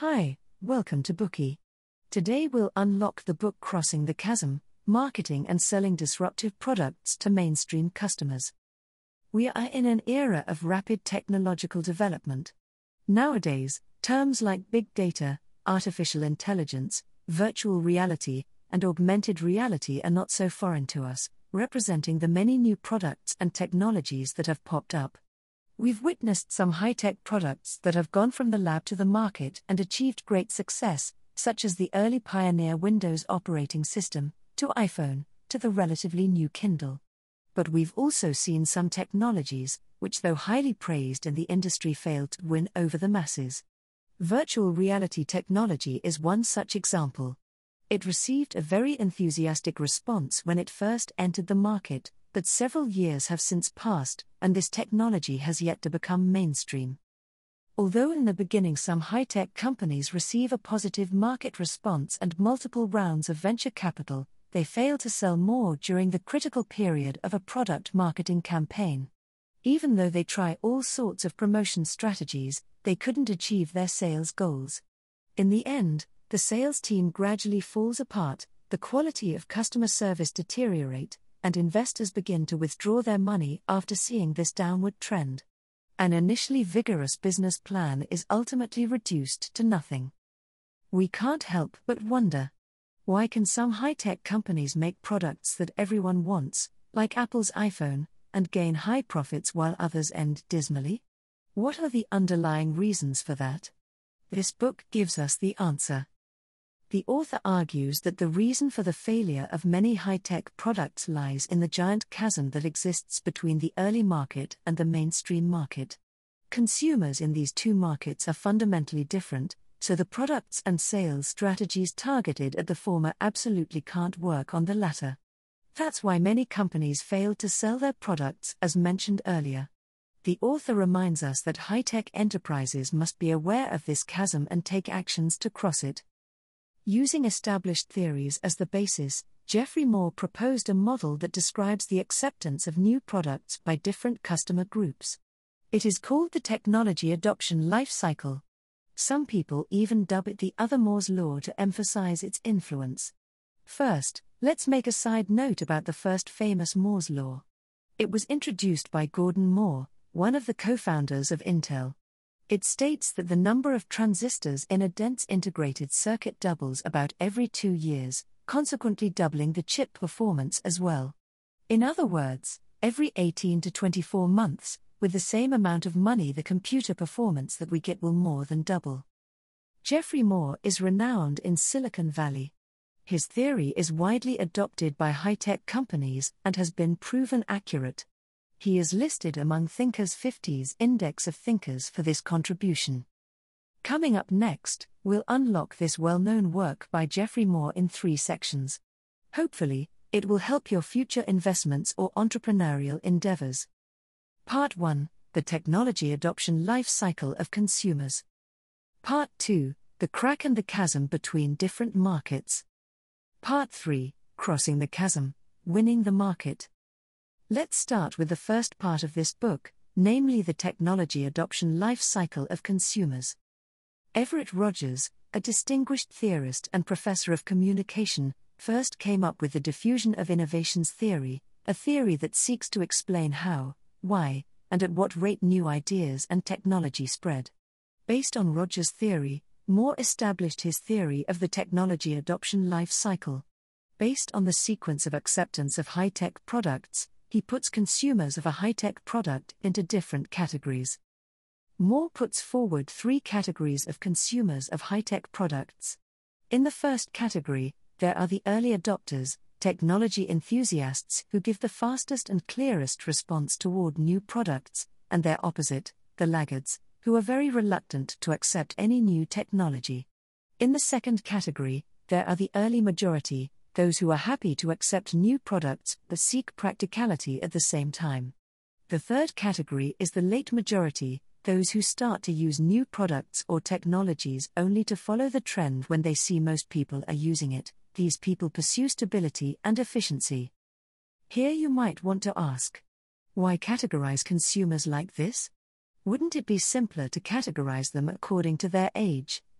Hi, welcome to Bookey. Today we'll unlock the book Crossing the Chasm, Marketing and Selling Disruptive Products to Mainstream Customers. We are in an era of rapid technological development. Nowadays, terms like big data, artificial intelligence, virtual reality, and augmented reality are not so foreign to us, representing the many new products and technologies that have popped up. We've witnessed some high-tech products that have gone from the lab to the market and achieved great success, such as the early pioneer Windows operating system, to iPhone, to the relatively new Kindle. But we've also seen some technologies, which though highly praised in the industry failed to win over the masses. Virtual reality technology is one such example. It received a very enthusiastic response when it first entered the market, but several years have since passed, and this technology has yet to become mainstream. Although in the beginning some high-tech companies receive a positive market response and multiple rounds of venture capital, they fail to sell more during the critical period of a product marketing campaign. Even though they try all sorts of promotion strategies, they couldn't achieve their sales goals. In the end, the sales team gradually falls apart, the quality of customer service deteriorates, and investors begin to withdraw their money after seeing this downward trend. An initially vigorous business plan is ultimately reduced to nothing. We can't help but wonder, why can some high-tech companies make products that everyone wants, like Apple's iPhone, and gain high profits while others end dismally? What are the underlying reasons for that? This book gives us the answer. The author argues that the reason for the failure of many high-tech products lies in the giant chasm that exists between the early market and the mainstream market. Consumers in these two markets are fundamentally different, so the products and sales strategies targeted at the former absolutely can't work on the latter. That's why many companies failed to sell their products as mentioned earlier. The author reminds us that high-tech enterprises must be aware of this chasm and take actions to cross it. Using established theories as the basis, Geoffrey Moore proposed a model that describes the acceptance of new products by different customer groups. It is called the technology adoption life cycle. Some people even dub it the other Moore's law to emphasize its influence. First, let's make a side note about the first famous Moore's law. It was introduced by Gordon Moore, one of the co-founders of Intel. It states that the number of transistors in a dense integrated circuit doubles about every 2 years, consequently doubling the chip performance as well. In other words, every 18 to 24 months, with the same amount of money the computer performance that we get will more than double. Geoffrey Moore is renowned in Silicon Valley. His theory is widely adopted by high-tech companies and has been proven accurate. He is listed among Thinkers 50's Index of Thinkers for this contribution. Coming up next, we'll unlock this well-known work by Geoffrey Moore in 3 sections. Hopefully, it will help your future investments or entrepreneurial endeavors. Part 1, the technology adoption life cycle of consumers. Part 2, the crack and the chasm between different markets. Part 3, crossing the chasm, winning the market. Let's start with the first part of this book, namely the technology adoption life cycle of consumers. Everett Rogers, a distinguished theorist and professor of communication, first came up with the diffusion of innovations theory, a theory that seeks to explain how, why, and at what rate new ideas and technology spread. Based on Rogers' theory, Moore established his theory of the technology adoption life cycle. Based on the sequence of acceptance of high-tech products, he puts consumers of a high-tech product into different categories. Moore puts forward 3 categories of consumers of high-tech products. In the first category, there are the early adopters, technology enthusiasts who give the fastest and clearest response toward new products, and their opposite, the laggards, who are very reluctant to accept any new technology. In the second category, there are the early majority, those who are happy to accept new products but seek practicality at the same time. The third category is the late majority, those who start to use new products or technologies only to follow the trend when they see most people are using it. These people pursue stability and efficiency. Here you might want to ask, why categorize consumers like this? Wouldn't it be simpler to categorize them according to their age,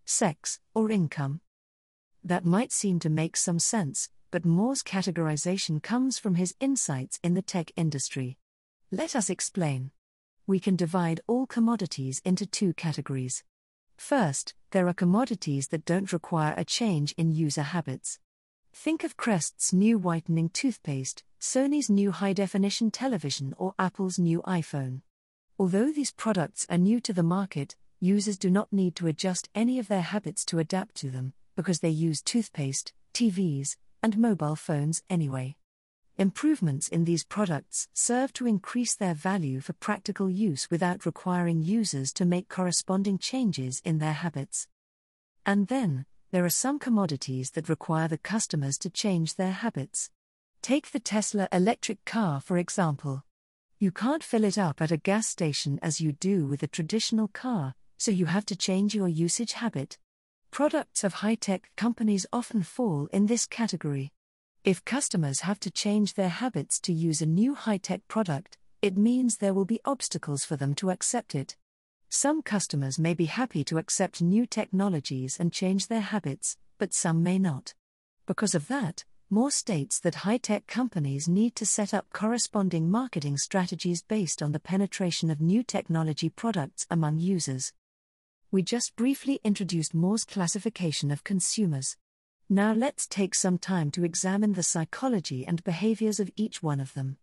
sex, or income. That might seem to make some sense, but Moore's categorization comes from his insights in the tech industry. Let us explain. We can divide all commodities into two categories. First, there are commodities that don't require a change in user habits. Think of Crest's new whitening toothpaste, Sony's new high-definition television, or Apple's new iPhone. Although these products are new to the market, users do not need to adjust any of their habits to adapt to them, because they use toothpaste, TVs, and mobile phones anyway. Improvements in these products serve to increase their value for practical use without requiring users to make corresponding changes in their habits. And then, there are some commodities that require the customers to change their habits. Take the Tesla electric car, for example. You can't fill it up at a gas station as you do with a traditional car, so you have to change your usage habit. Products of high-tech companies often fall in this category. If customers have to change their habits to use a new high-tech product, it means there will be obstacles for them to accept it. Some customers may be happy to accept new technologies and change their habits, but some may not. Because of that, Moore states that high-tech companies need to set up corresponding marketing strategies based on the penetration of new technology products among users. We just briefly introduced Moore's classification of consumers. Now let's take some time to examine the psychology and behaviors of each one of them.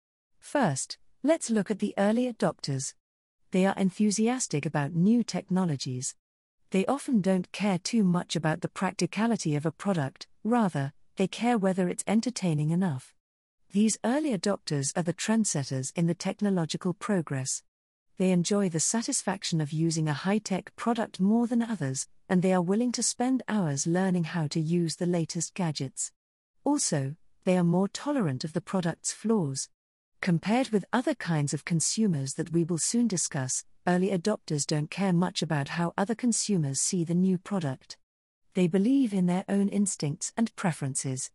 First, let's look at the early adopters. They are enthusiastic about new technologies. They often don't care too much about the practicality of a product, rather, they care whether it's entertaining enough. These early adopters are the trendsetters in the technological progress. They enjoy the satisfaction of using a high-tech product more than others, and they are willing to spend hours learning how to use the latest gadgets. Also, they are more tolerant of the product's flaws. Compared with other kinds of consumers that we will soon discuss, early adopters don't care much about how other consumers see the new product. They believe in their own instincts and preferences.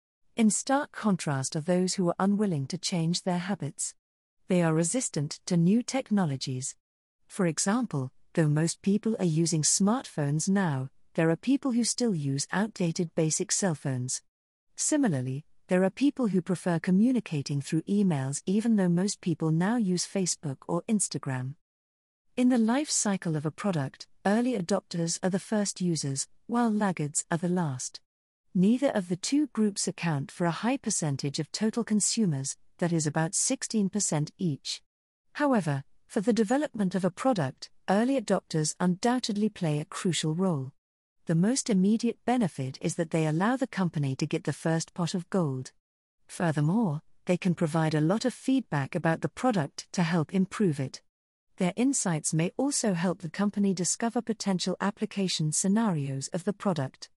In stark contrast are those who are unwilling to change their habits. They are resistant to new technologies. For example, though most people are using smartphones now, there are people who still use outdated basic cell phones. Similarly, there are people who prefer communicating through emails even though most people now use Facebook or Instagram. In the life cycle of a product, early adopters are the first users, while laggards are the last. Neither of the two groups account for a high percentage of total consumers, that is about 16% each. However, for the development of a product, early adopters undoubtedly play a crucial role. The most immediate benefit is that they allow the company to get the first pot of gold. Furthermore, they can provide a lot of feedback about the product to help improve it. Their insights may also help the company discover potential application scenarios of the product.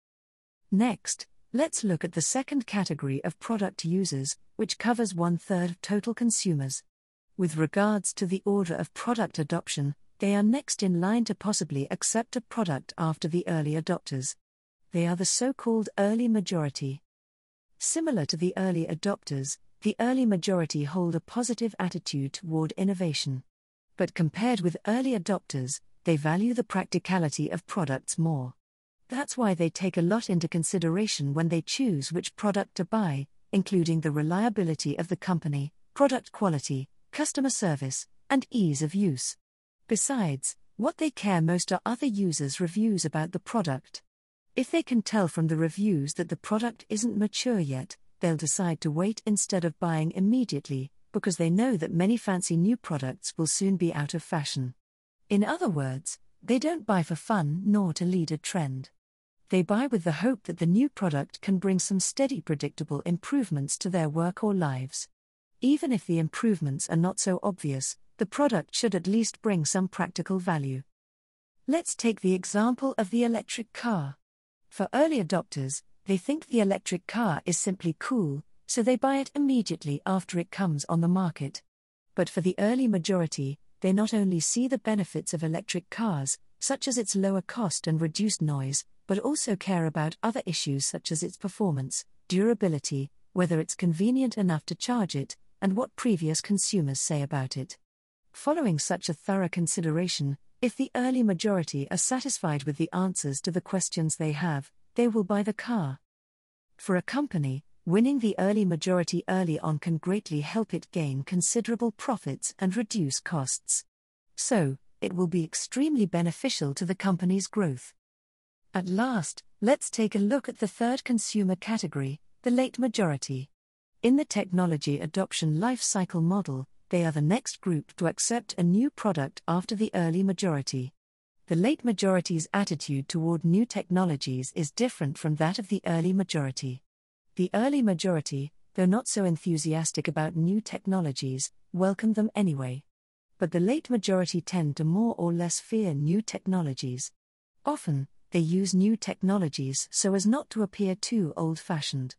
Next, let's look at the second category of product users, which covers 1/3 of total consumers. With regards to the order of product adoption, they are next in line to possibly accept a product after the early adopters. They are the so-called early majority. Similar to the early adopters, the early majority hold a positive attitude toward innovation. But compared with early adopters, they value the practicality of products more. That's why they take a lot into consideration when they choose which product to buy, including the reliability of the company, product quality, customer service, and ease of use. Besides, what they care most are other users' reviews about the product. If they can tell from the reviews that the product isn't mature yet, they'll decide to wait instead of buying immediately, because they know that many fancy new products will soon be out of fashion. In other words, they don't buy for fun nor to lead a trend. They buy with the hope that the new product can bring some steady, predictable improvements to their work or lives. Even if the improvements are not so obvious, the product should at least bring some practical value. Let's take the example of the electric car. For early adopters, they think the electric car is simply cool, so they buy it immediately after it comes on the market. But for the early majority, they not only see the benefits of electric cars, such as its lower cost and reduced noise, but also care about other issues such as its performance, durability, whether it's convenient enough to charge it, and what previous consumers say about it. Following such a thorough consideration, If the early majority are satisfied with the answers to the questions they have, they will buy the car. For a company, winning the early majority early on can greatly help it gain considerable profits and reduce costs. So, it will be extremely beneficial to the company's growth. At last, let's take a look at the third consumer category, the late majority. In the technology adoption life cycle model, they are the next group to accept a new product after the early majority. The late majority's attitude toward new technologies is different from that of the early majority. The early majority, though not so enthusiastic about new technologies, welcome them anyway. But the late majority tend to more or less fear new technologies. Often, they use new technologies so as not to appear too old-fashioned.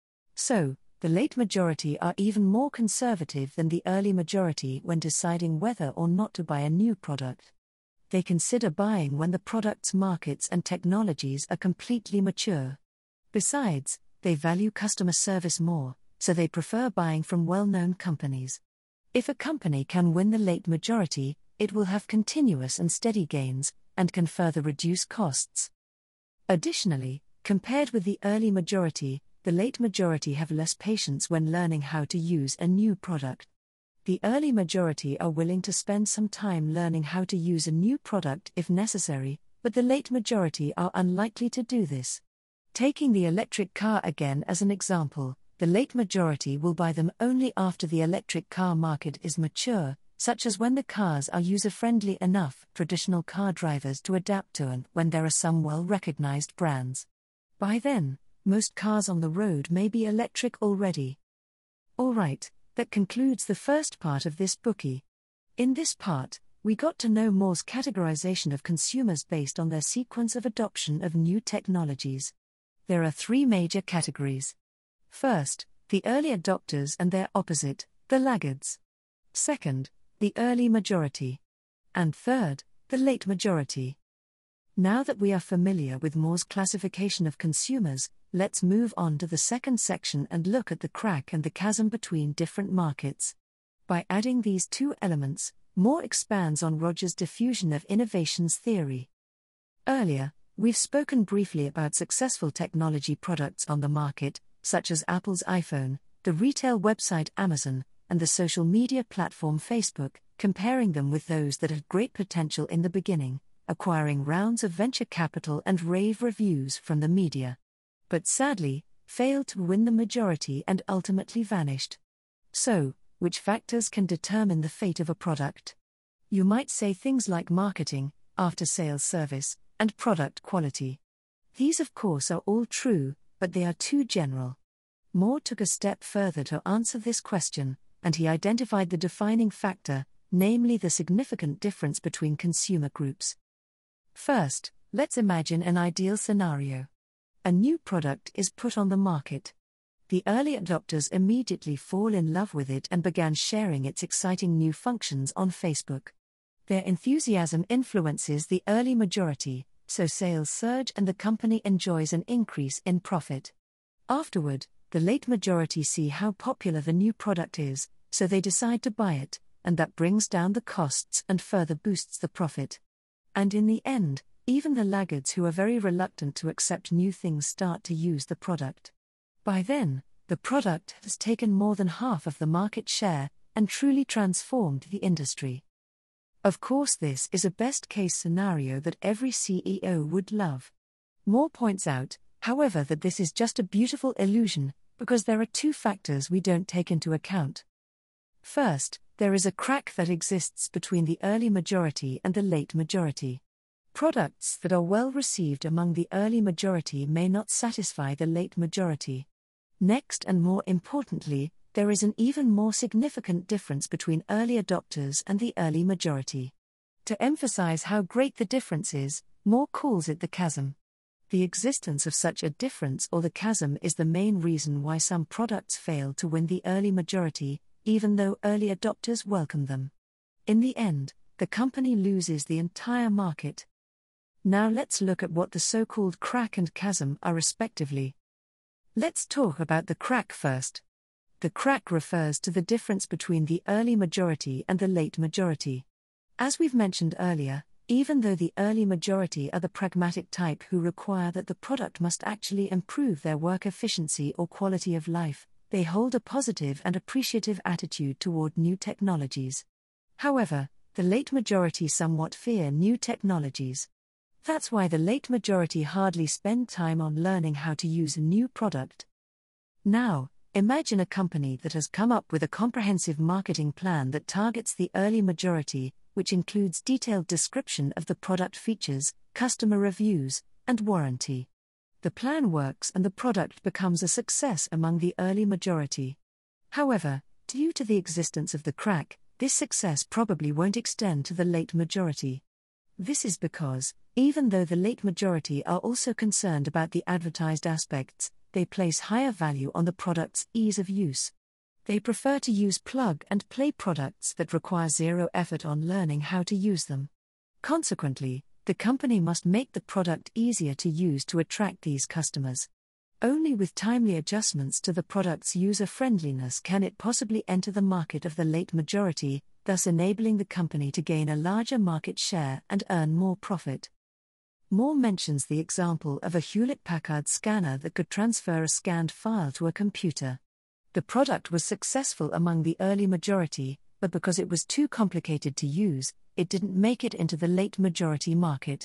So, the late majority are even more conservative than the early majority when deciding whether or not to buy a new product. They consider buying when the product's markets and technologies are completely mature. Besides, they value customer service more, so they prefer buying from well-known companies. If a company can win the late majority, it will have continuous and steady gains, and can further reduce costs. Additionally, compared with the early majority, the late majority have less patience when learning how to use a new product. The early majority are willing to spend some time learning how to use a new product if necessary, but the late majority are unlikely to do this. Taking the electric car again as an example, the late majority will buy them only after the electric car market is mature, such as when the cars are user-friendly enough for traditional car drivers to adapt to and when there are some well-recognized brands. By then, most cars on the road may be electric already. Alright, that concludes the first part of this bookie. In this part, we got to know Moore's categorization of consumers based on their sequence of adoption of new technologies. There are three major categories. First, the early adopters and their opposite, the laggards. Second, the early majority. And third, the late majority. Now that we are familiar with Moore's classification of consumers, let's move on to the second section and look at the crack and the chasm between different markets. By adding these two elements, Moore expands on Rogers' diffusion of innovations theory. Earlier, we've spoken briefly about successful technology products on the market, such as Apple's iPhone, the retail website Amazon, and the social media platform Facebook, comparing them with those that had great potential in the beginning, acquiring rounds of venture capital and rave reviews from the media. But sadly, failed to win the majority and ultimately vanished. So, which factors can determine the fate of a product? You might say things like marketing, after-sales service, and product quality. These of course are all true, but they are too general. Moore took a step further to answer this question, and he identified the defining factor, namely the significant difference between consumer groups. First, let's imagine an ideal scenario. A new product is put on the market. The early adopters immediately fall in love with it and began sharing its exciting new functions on Facebook. Their enthusiasm influences the early majority, so sales surge and the company enjoys an increase in profit. Afterward, the late majority see how popular the new product is, so they decide to buy it, and that brings down the costs and further boosts the profit. And in the end, even the laggards who are very reluctant to accept new things start to use the product. By then, the product has taken more than half of the market share and truly transformed the industry. Of course, this is a best-case scenario that every CEO would love. Moore points out, however, that this is just a beautiful illusion, because there are two factors we don't take into account. First, there is a crack that exists between the early majority and the late majority. Products that are well received among the early majority may not satisfy the late majority. Next, and more importantly, there is an even more significant difference between early adopters and the early majority. To emphasize how great the difference is, Moore calls it the chasm. The existence of such a difference or the chasm is the main reason why some products fail to win the early majority, even though early adopters welcome them. In the end, the company loses the entire market. Now let's look at what the so-called crack and chasm are respectively. Let's talk about the crack first. The crack refers to the difference between the early majority and the late majority. As we've mentioned earlier, Even though the early majority are the pragmatic type who require that the product must actually improve their work efficiency or quality of life, they hold a positive and appreciative attitude toward new technologies. However, the late majority somewhat fear new technologies. That's why the late majority hardly spend time on learning how to use a new product. Now, imagine a company that has come up with a comprehensive marketing plan that targets the early majority, which includes detailed description of the product features, customer reviews, and warranty. The plan works and the product becomes a success among the early majority. However, due to the existence of the crack, this success probably won't extend to the late majority. This is because, even though the late majority are also concerned about the advertised aspects, they place higher value on the product's ease of use. They prefer to use plug-and-play products that require zero effort on learning how to use them. Consequently, the company must make the product easier to use to attract these customers. Only with timely adjustments to the product's user-friendliness can it possibly enter the market of the late majority, thus enabling the company to gain a larger market share and earn more profit. Moore mentions the example of a Hewlett-Packard scanner that could transfer a scanned file to a computer. The product was successful among the early majority, but because it was too complicated to use, it didn't make it into the late majority market.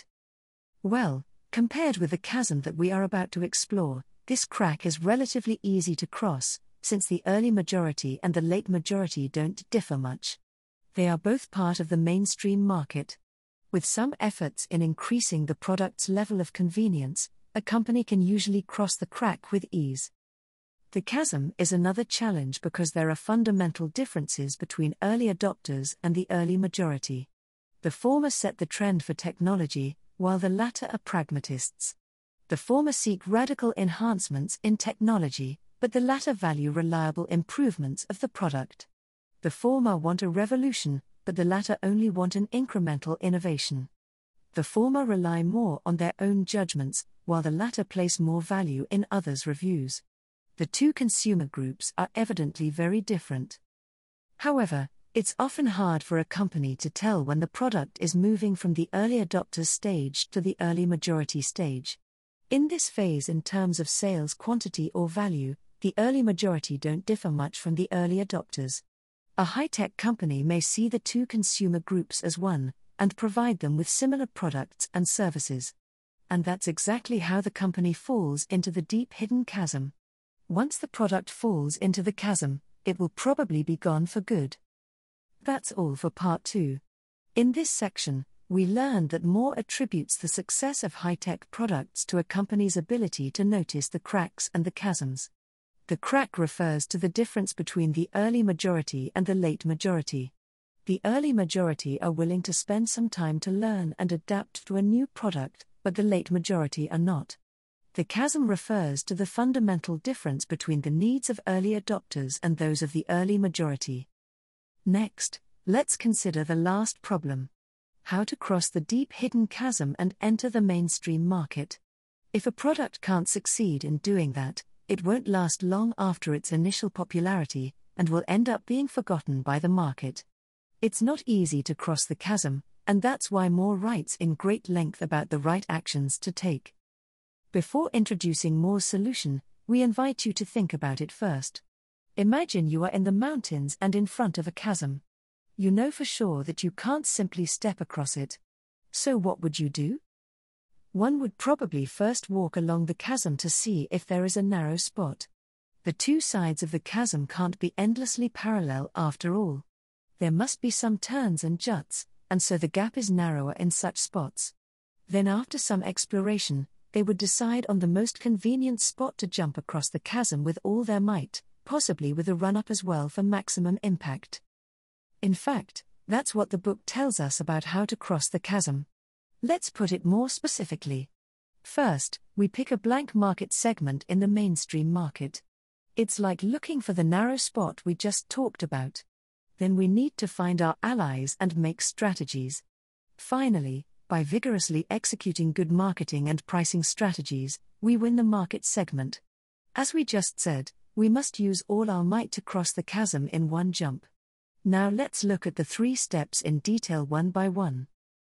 Well, compared with the chasm that we are about to explore, this crack is relatively easy to cross, since the early majority and the late majority don't differ much. They are both part of the mainstream market. With some efforts in increasing the product's level of convenience, a company can usually cross the crack with ease. The chasm is another challenge because there are fundamental differences between early adopters and the early majority. The former set the trend for technology, while the latter are pragmatists. The former seek radical enhancements in technology, but the latter value reliable improvements of the product. The former want a revolution, but the latter only want an incremental innovation. The former rely more on their own judgments, while the latter place more value in others' reviews. The two consumer groups are evidently very different. However, it's often hard for a company to tell when the product is moving from the early adopters stage to the early majority stage. In this phase, in terms of sales quantity or value, the early majority don't differ much from the early adopters. A high-tech company may see the two consumer groups as one, and provide them with similar products and services. And that's exactly how the company falls into the deep hidden chasm. Once the product falls into the chasm, it will probably be gone for good. That's all for part 2. In this section, we learned that Moore attributes the success of high-tech products to a company's ability to notice the cracks and the chasms. The crack refers to the difference between the early majority and the late majority. The early majority are willing to spend some time to learn and adapt to a new product, but the late majority are not. The chasm refers to the fundamental difference between the needs of early adopters and those of the early majority. Next, let's consider the last problem: how to cross the deep hidden chasm and enter the mainstream market. If a product can't succeed in doing that, it won't last long after its initial popularity, and will end up being forgotten by the market. It's not easy to cross the chasm, and that's why Moore writes in great length about the right actions to take. Before introducing Moore's solution, we invite you to think about it first. Imagine you are in the mountains and in front of a chasm. You know for sure that you can't simply step across it. So what would you do? One would probably first walk along the chasm to see if there is a narrow spot. The two sides of the chasm can't be endlessly parallel after all. There must be some turns and juts, and so the gap is narrower in such spots. Then after some exploration, they would decide on the most convenient spot to jump across the chasm with all their might, possibly with a run-up as well for maximum impact. In fact, that's what the book tells us about how to cross the chasm. Let's put it more specifically. First, we pick a blank market segment in the mainstream market. It's like looking for the narrow spot we just talked about. Then we need to find our allies and make strategies. Finally, by vigorously executing good marketing and pricing strategies, we win the market segment. As we just said, we must use all our might to cross the chasm in one jump. Now let's look at the 3 steps in detail one by one.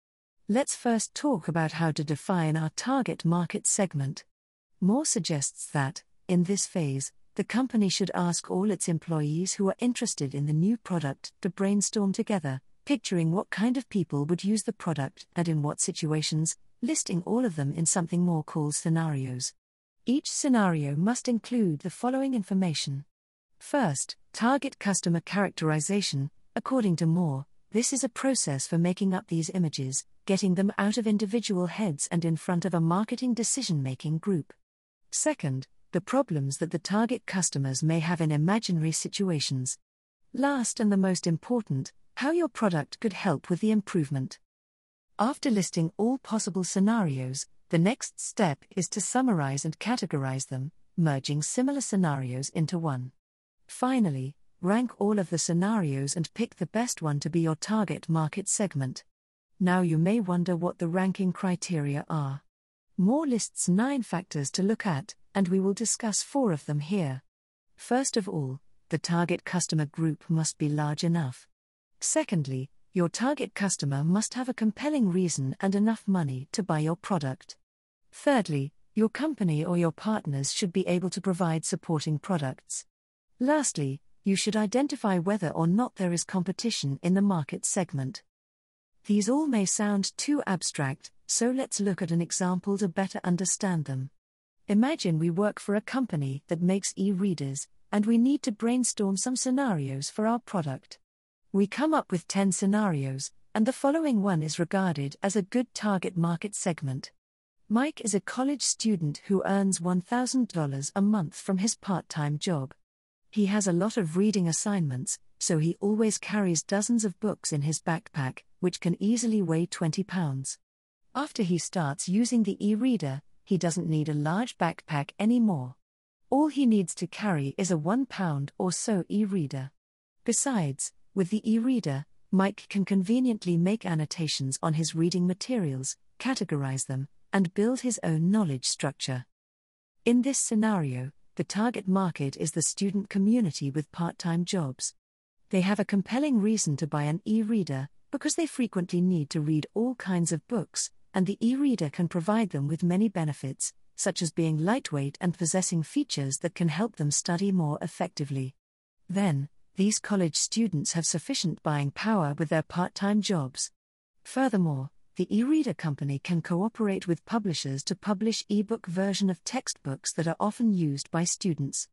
Let's first talk about how to define our target market segment. Moore suggests that, in this phase, the company should ask all its employees who are interested in the new product to brainstorm together, picturing what kind of people would use the product and in what situations, listing all of them in something Moore calls scenarios. Each scenario must include the following information. First, target customer characterization. According to Moore, this is a process for making up these images, getting them out of individual heads and in front of a marketing decision-making group. Second, the problems that the target customers may have in imaginary situations. Last and the most important, how your product could help with the improvement. After listing all possible scenarios, the next step is to summarize and categorize them, merging similar scenarios into one. Finally, rank all of the scenarios and pick the best one to be your target market segment. Now you may wonder what the ranking criteria are. Moore lists 9 factors to look at, and we will discuss 4 of them here. First of all, the target customer group must be large enough. Secondly, your target customer must have a compelling reason and enough money to buy your product. Thirdly, your company or your partners should be able to provide supporting products. Lastly, you should identify whether or not there is competition in the market segment. These all may sound too abstract, so let's look at an example to better understand them. Imagine we work for a company that makes e-readers, and we need to brainstorm some scenarios for our product. We come up with 10 scenarios, and the following one is regarded as a good target market segment. Mike is a college student who earns $1,000 a month from his part-time job. He has a lot of reading assignments, so he always carries dozens of books in his backpack, which can easily weigh 20 pounds. After he starts using the e-reader, he doesn't need a large backpack anymore. All he needs to carry is a 1 pound or so e-reader. Besides, with the e-reader, Mike can conveniently make annotations on his reading materials, categorize them, and build his own knowledge structure. In this scenario, the target market is the student community with part-time jobs. They have a compelling reason to buy an e-reader, because they frequently need to read all kinds of books, and the e-reader can provide them with many benefits, such as being lightweight and possessing features that can help them study more effectively. Then, these college students have sufficient buying power with their part-time jobs. Furthermore, the e-reader company can cooperate with publishers to publish e-book version of textbooks that are often used by students.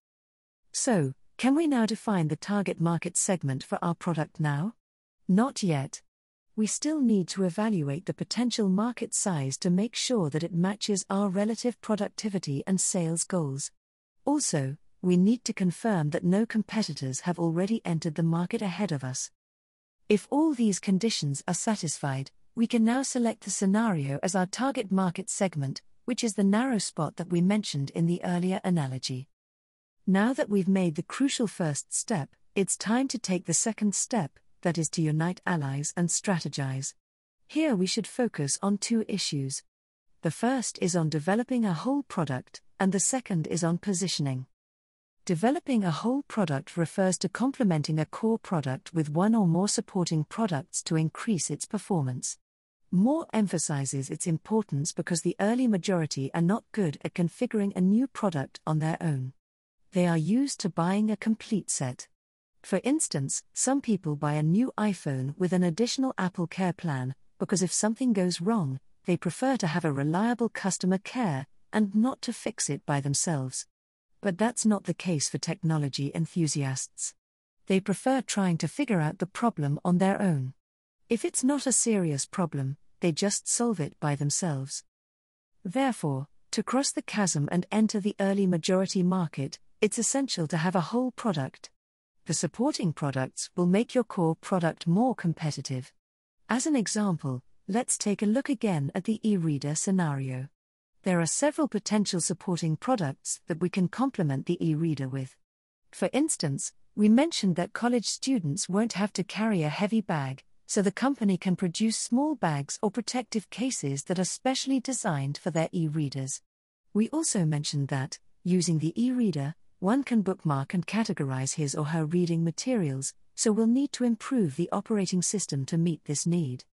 So, can we now define the target market segment for our product now? Not yet. We still need to evaluate the potential market size to make sure that it matches our relative productivity and sales goals. Also, we need to confirm that no competitors have already entered the market ahead of us. If all these conditions are satisfied, we can now select the scenario as our target market segment, which is the narrow spot that we mentioned in the earlier analogy. Now that we've made the crucial first step, it's time to take the second step, that is to unite allies and strategize. Here we should focus on 2 issues. The first is on developing a whole product, and the second is on positioning. Developing a whole product refers to complementing a core product with one or more supporting products to increase its performance. Moore emphasizes its importance because the early majority are not good at configuring a new product on their own. They are used to buying a complete set. For instance, some people buy a new iPhone with an additional Apple Care plan, because if something goes wrong, they prefer to have a reliable customer care, and not to fix it by themselves. But that's not the case for technology enthusiasts. They prefer trying to figure out the problem on their own. If it's not a serious problem, they just solve it by themselves. Therefore, to cross the chasm and enter the early majority market, it's essential to have a whole product. The supporting products will make your core product more competitive. As an example, let's take a look again at the e-reader scenario. There are several potential supporting products that we can complement the e-reader with. For instance, we mentioned that college students won't have to carry a heavy bag, so the company can produce small bags or protective cases that are specially designed for their e-readers. We also mentioned that, using the e-reader, one can bookmark and categorize his or her reading materials, so we'll need to improve the operating system to meet this need.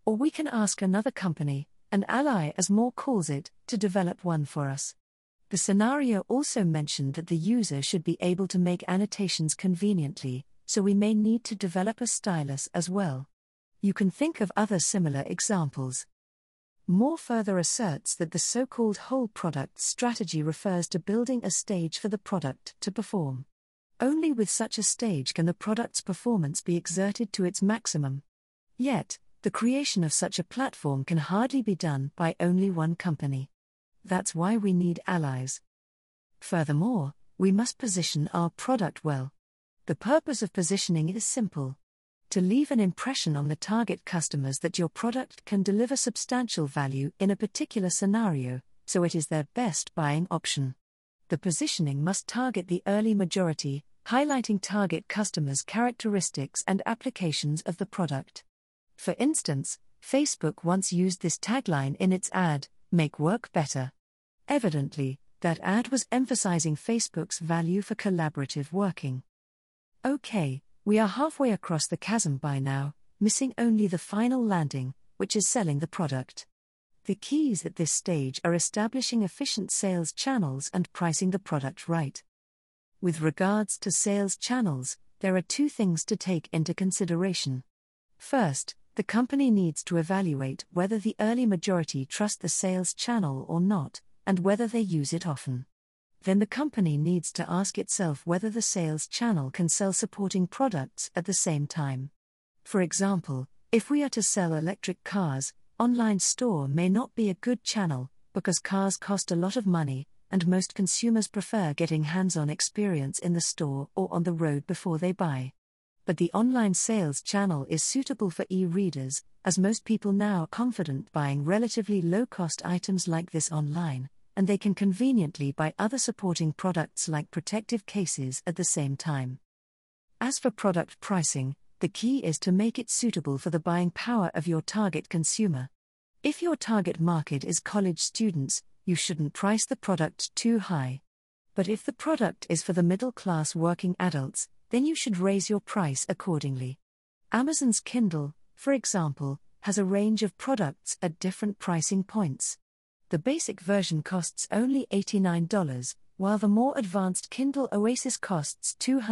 Or we can ask another company, an ally as Moore calls it, to develop one for us. The scenario also mentioned that the user should be able to make annotations conveniently, so we may need to develop a stylus as well. You can think of other similar examples. Moore further asserts that the so-called whole product strategy refers to building a stage for the product to perform. Only with such a stage can the product's performance be exerted to its maximum. Yet, the creation of such a platform can hardly be done by only one company. That's why we need allies. Furthermore, we must position our product well. The purpose of positioning is simple: to leave an impression on the target customers that your product can deliver substantial value in a particular scenario, so it is their best buying option. The positioning must target the early majority, highlighting target customers' characteristics and applications of the product. For instance, Facebook once used this tagline in its ad, "Make work better." Evidently, that ad was emphasizing Facebook's value for collaborative working. Okay, we are halfway across the chasm by now, missing only the final landing, which is selling the product. The keys at this stage are establishing efficient sales channels and pricing the product right. With regards to sales channels, there are two things to take into consideration. First, the company needs to evaluate whether the early majority trust the sales channel or not, and whether they use it often. Then the company needs to ask itself whether the sales channel can sell supporting products at the same time. For example, if we are to sell electric cars, online store may not be a good channel, because cars cost a lot of money, and most consumers prefer getting hands-on experience in the store or on the road before they buy. But the online sales channel is suitable for e-readers, as most people now are confident buying relatively low-cost items like this online, and they can conveniently buy other supporting products like protective cases at the same time. As for product pricing, the key is to make it suitable for the buying power of your target consumer. If your target market is college students, you shouldn't price the product too high. But if the product is for the middle-class working adults, then you should raise your price accordingly. Amazon's Kindle, for example, has a range of products at different pricing points. The basic version costs only $89, while the more advanced Kindle Oasis costs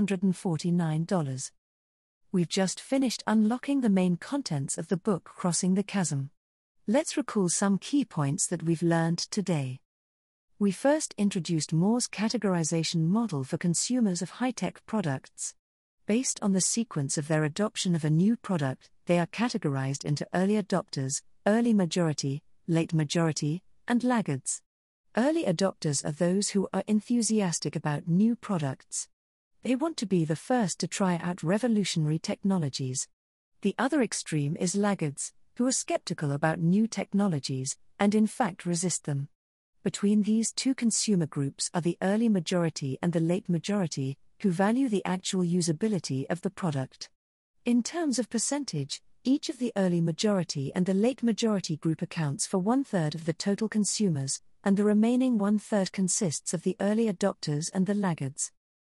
$249. We've just finished unlocking the main contents of the book Crossing the Chasm. Let's recall some key points that we've learned today. We first introduced Moore's categorization model for consumers of high-tech products. Based on the sequence of their adoption of a new product, they are categorized into early adopters, early majority, late majority, and laggards. Early adopters are those who are enthusiastic about new products. They want to be the first to try out revolutionary technologies. The other extreme is laggards, who are skeptical about new technologies, and in fact resist them. Between these two consumer groups are the early majority and the late majority, who value the actual usability of the product. In terms of percentage, each of the early majority and the late majority group accounts for 1/3 of the total consumers, and the remaining 1/3 consists of the early adopters and the laggards.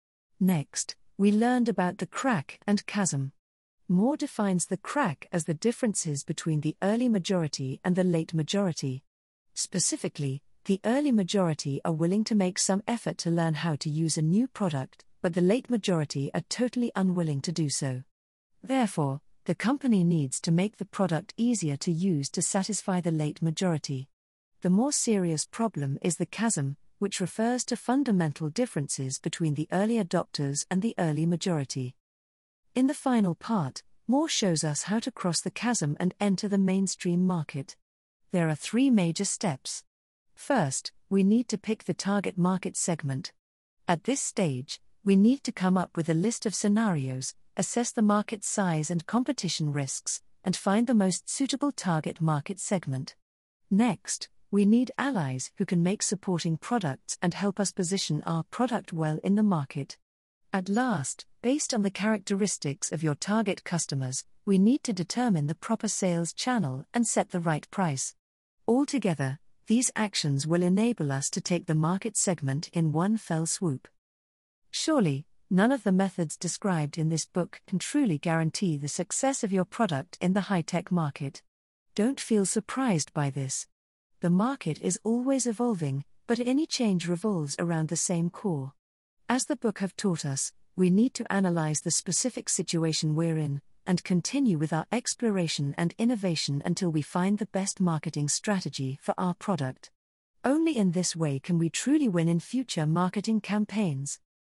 Next, we learned about the crack and chasm. Moore defines the crack as the differences between the early majority and the late majority. Specifically, the early majority are willing to make some effort to learn how to use a new product, but the late majority are totally unwilling to do so. Therefore, the company needs to make the product easier to use to satisfy the late majority. The more serious problem is the chasm, which refers to fundamental differences between the early adopters and the early majority. In the final part, Moore shows us how to cross the chasm and enter the mainstream market. There are 3 major steps. First, we need to pick the target market segment. At this stage, we need to come up with a list of scenarios, assess the market size and competition risks, and find the most suitable target market segment. Next, we need allies who can make supporting products and help us position our product well in the market. At last, based on the characteristics of your target customers, we need to determine the proper sales channel and set the right price. Altogether, these actions will enable us to take the market segment in one fell swoop. Surely, none of the methods described in this book can truly guarantee the success of your product in the high-tech market. Don't feel surprised by this. The market is always evolving, but any change revolves around the same core. As the book have taught us, we need to analyze the specific situation we're in, and continue with our exploration and innovation until we find the best marketing strategy for our product. Only in this way can we truly win in future marketing campaigns.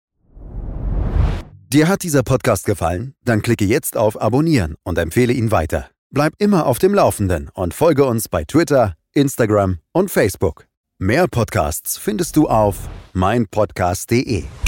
Dir hat dieser Podcast gefallen? Dann klicke jetzt auf Abonnieren und empfehle ihn weiter. Bleib immer auf dem Laufenden und folge uns bei Twitter, Instagram und Facebook. Mehr Podcasts findest du auf meinpodcast.de.